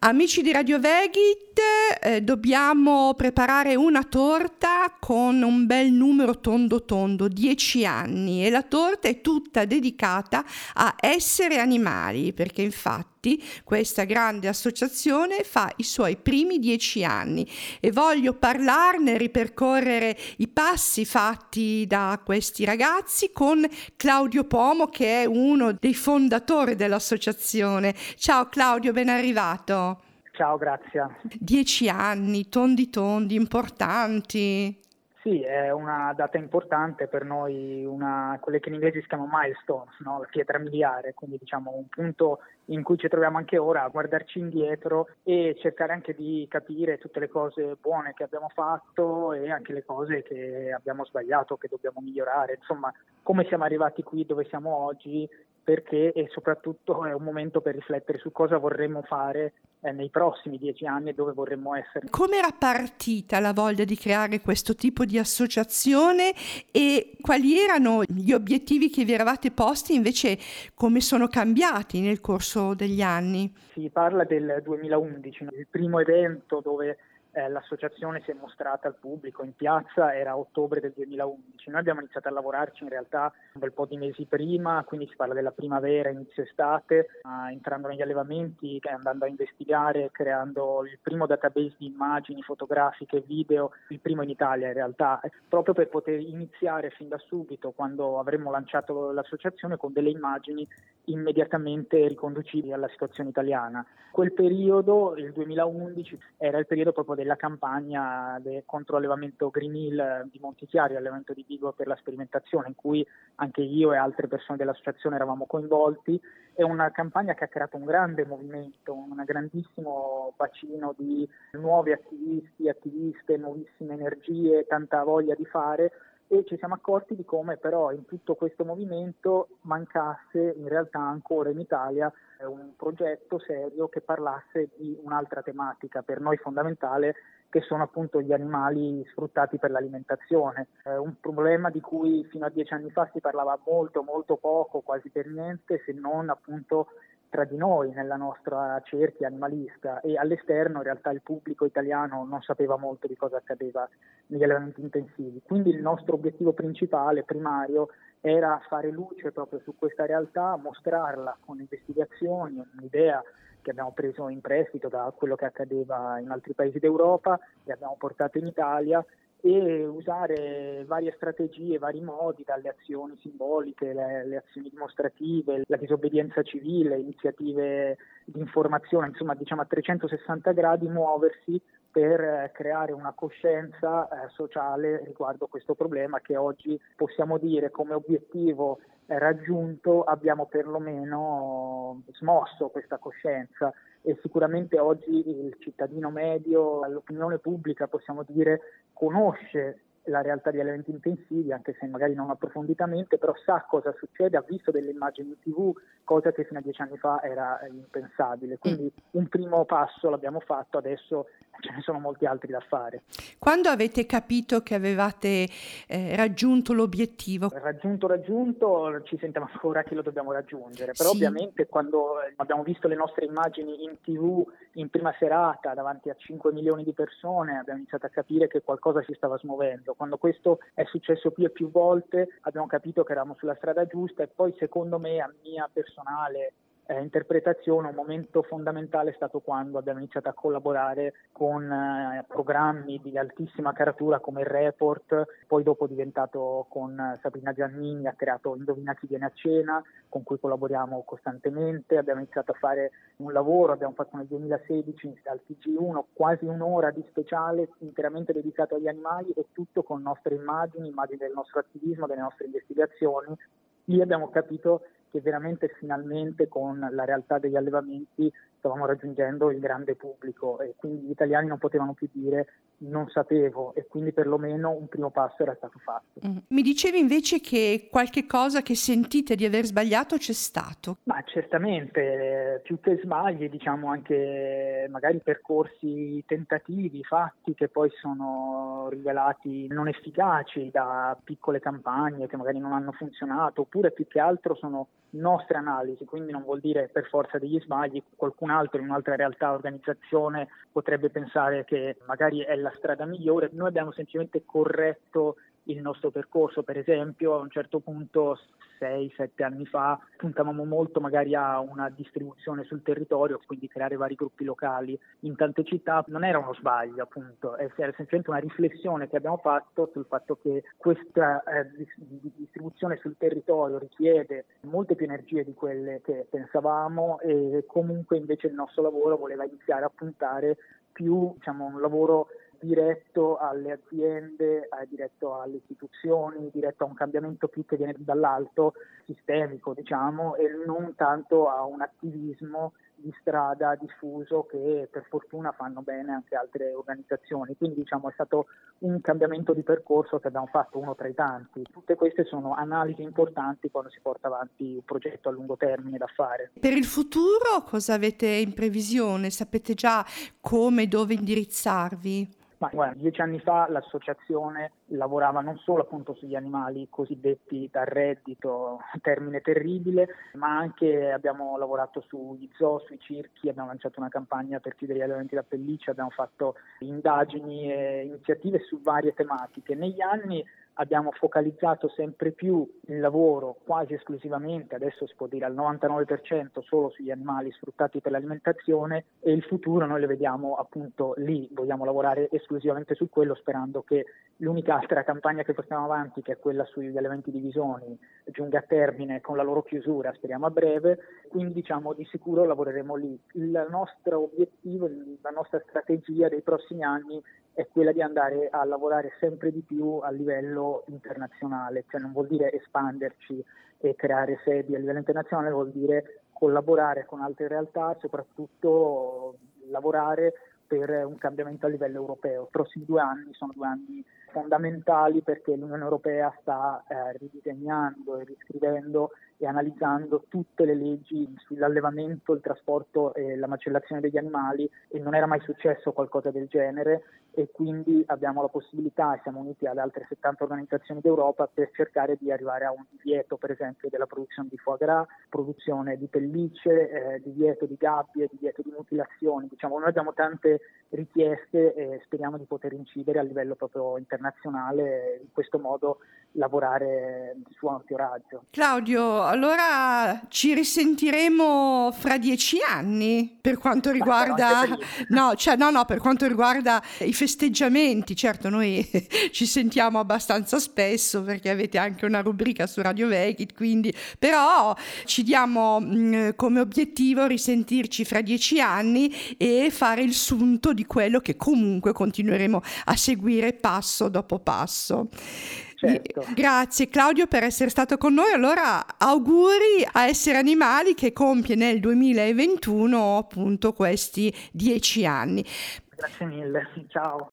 Amici di Radio Vegit, dobbiamo preparare una torta con un bel numero tondo tondo, 10 anni, e la torta è tutta dedicata a essere animali, perché infatti questa grande associazione fa i suoi primi 10 anni e voglio parlarne, ripercorrere i passi fatti da questi ragazzi con Claudio Pomo, che è uno dei fondatori dell'associazione. Ciao Claudio, ben arrivato. Ciao, grazie. 10 anni, tondi tondi, importanti. Sì, è una data importante per noi, quelle che in inglese si chiamano milestones, no? La pietra miliare, quindi diciamo un punto in cui ci troviamo anche ora a guardarci indietro e cercare anche di capire tutte le cose buone che abbiamo fatto e anche le cose che abbiamo sbagliato, che dobbiamo migliorare, insomma, come siamo arrivati qui dove siamo oggi, perché e soprattutto è un momento per riflettere su cosa vorremmo fare nei prossimi 10 anni e dove vorremmo essere. Come era partita la voglia di creare questo tipo di associazione e quali erano gli obiettivi che vi eravate posti, invece come sono cambiati nel corso degli anni? Si parla del 2011, il primo evento dove l'associazione si è mostrata al pubblico in piazza era a ottobre del 2011. Noi abbiamo iniziato a lavorarci in realtà un bel po' di mesi prima, quindi si parla della primavera, inizio estate, entrando negli allevamenti, andando a investigare, creando il primo database di immagini fotografiche e video, il primo in Italia in realtà, proprio per poter iniziare fin da subito, quando avremmo lanciato l'associazione, con delle immagini immediatamente riconducibili alla situazione italiana. Quel periodo, il 2011, era il periodo proprio della campagna contro l'allevamento Green Hill di Montichiari, allevamento di Vigo per la sperimentazione, in cui anche io e altre persone dell'associazione eravamo coinvolti. È una campagna che ha creato un grande movimento, un grandissimo bacino di nuovi attivisti, attiviste, nuovissime energie, tanta voglia di fare, e ci siamo accorti di come però in tutto questo movimento mancasse in realtà ancora in Italia un progetto serio che parlasse di un'altra tematica per noi fondamentale, che sono appunto gli animali sfruttati per l'alimentazione. Un problema di cui fino a 10 anni fa si parlava molto poco, quasi per niente, se non appunto tra di noi nella nostra cerchia animalista, e all'esterno in realtà il pubblico italiano non sapeva molto di cosa accadeva negli allevamenti intensivi. Quindi il nostro obiettivo principale, primario, era fare luce proprio su questa realtà, mostrarla con investigazioni, un'idea che abbiamo preso in prestito da quello che accadeva in altri paesi d'Europa e abbiamo portato in Italia, e usare varie strategie, vari modi, dalle azioni simboliche, le azioni dimostrative, la disobbedienza civile, iniziative di informazione, insomma diciamo a 360 gradi muoversi per creare una coscienza sociale riguardo questo problema, che oggi possiamo dire come obiettivo raggiunto, abbiamo perlomeno smosso questa coscienza. E sicuramente oggi il cittadino medio, l'opinione pubblica, possiamo dire, conosce la realtà di allevamenti intensivi, anche se magari non approfonditamente, però sa cosa succede, ha visto delle immagini in TV, cosa che fino a 10 anni fa era impensabile. Quindi un primo passo l'abbiamo fatto, adesso ce ne sono molti altri da fare. Quando avete capito che avevate raggiunto l'obiettivo? Raggiunto, ci sentiamo ancora che lo dobbiamo raggiungere, però sì. Ovviamente quando abbiamo visto le nostre immagini in TV in prima serata davanti a 5 milioni di persone, abbiamo iniziato a capire che qualcosa si stava smuovendo. Quando questo è successo più e più volte abbiamo capito che eravamo sulla strada giusta, e poi secondo me, a mia personale interpretazione, un momento fondamentale è stato quando abbiamo iniziato a collaborare con programmi di altissima caratura come il Report, poi dopo diventato con Sabrina Giannini, ha creato Indovina chi viene a cena, con cui collaboriamo costantemente. Abbiamo iniziato a fare un lavoro, abbiamo fatto nel 2016 al TG1 quasi un'ora di speciale interamente dedicato agli animali, e tutto con nostre immagini del nostro attivismo, delle nostre investigazioni. Lì abbiamo capito che veramente finalmente con la realtà degli allevamenti stavamo raggiungendo il grande pubblico, e quindi gli italiani non potevano più dire non sapevo, e quindi perlomeno un primo passo era stato fatto. Mi dicevi invece che qualche cosa che sentite di aver sbagliato c'è stato. Ma certamente, più che sbagli, diciamo anche magari percorsi tentativi fatti che poi sono rivelati non efficaci da piccole campagne che magari non hanno funzionato, oppure più che altro sono nostre analisi, quindi non vuol dire per forza degli sbagli. Qualcuna altro in un'altra realtà, organizzazione, potrebbe pensare che magari è la strada migliore. Noi abbiamo semplicemente corretto il nostro percorso. Per esempio, a un certo punto 6-7 anni fa puntavamo molto magari a una distribuzione sul territorio, quindi creare vari gruppi locali in tante città. Non era uno sbaglio, appunto, era semplicemente una riflessione che abbiamo fatto sul fatto che questa distribuzione sul territorio richiede molte più energie di quelle che pensavamo, e comunque invece il nostro lavoro voleva iniziare a puntare più, un lavoro diretto alle aziende, diretto alle istituzioni, diretto a un cambiamento più che viene dall'alto, sistemico, e non tanto a un attivismo di strada diffuso che per fortuna fanno bene anche altre organizzazioni. Quindi è stato un cambiamento di percorso che abbiamo fatto, uno tra i tanti. Tutte queste sono analisi importanti quando si porta avanti un progetto a lungo termine da fare. Per il futuro cosa avete in previsione? Sapete già come e dove indirizzarvi? Ma guarda, 10 anni fa l'associazione lavorava non solo appunto sugli animali cosiddetti da reddito, termine terribile, ma anche abbiamo lavorato sugli zoo, sui circhi, abbiamo lanciato una campagna per chiudere gli allevamenti da pelliccia, abbiamo fatto indagini e iniziative su varie tematiche. Negli anni abbiamo focalizzato sempre più il lavoro quasi esclusivamente, adesso si può dire al 99%, solo sugli animali sfruttati per l'alimentazione, e il futuro noi lo vediamo appunto lì. Vogliamo lavorare esclusivamente su quello, sperando che l'unica altra campagna che portiamo avanti, che è quella sugli allevamenti di visoni, giunga a termine con la loro chiusura, speriamo a breve. Quindi di sicuro lavoreremo lì. Il nostro obiettivo, la nostra strategia dei prossimi anni è quella di andare a lavorare sempre di più a livello internazionale, non vuol dire espanderci e creare sedi a livello internazionale, vuol dire collaborare con altre realtà, soprattutto lavorare per un cambiamento a livello europeo. I prossimi 2 anni sono 2 anni fondamentali, perché l'Unione Europea sta ridisegnando e riscrivendo e analizzando tutte le leggi sull'allevamento, il trasporto e la macellazione degli animali, e non era mai successo qualcosa del genere, e quindi abbiamo la possibilità, e siamo uniti ad altre 70 organizzazioni d'Europa, per cercare di arrivare a un divieto, per esempio, della produzione di foie gras, produzione di pellicce, divieto di gabbie, divieto di mutilazioni. Noi abbiamo tante richieste e speriamo di poter incidere a livello proprio internazionale, in questo modo lavorare su ampio raggio. Claudio, allora ci risentiremo fra 10 anni per quanto riguarda per quanto riguarda i festeggiamenti. Certo, noi ci sentiamo abbastanza spesso perché avete anche una rubrica su Radio Veggie, quindi però ci diamo come obiettivo risentirci fra 10 anni e fare il sunto di quello che comunque continueremo a seguire passo dopo passo. Certo. Grazie Claudio per essere stato con noi. Allora auguri a Essere Animali, che compie nel 2021 appunto questi 10 anni. Grazie mille, ciao.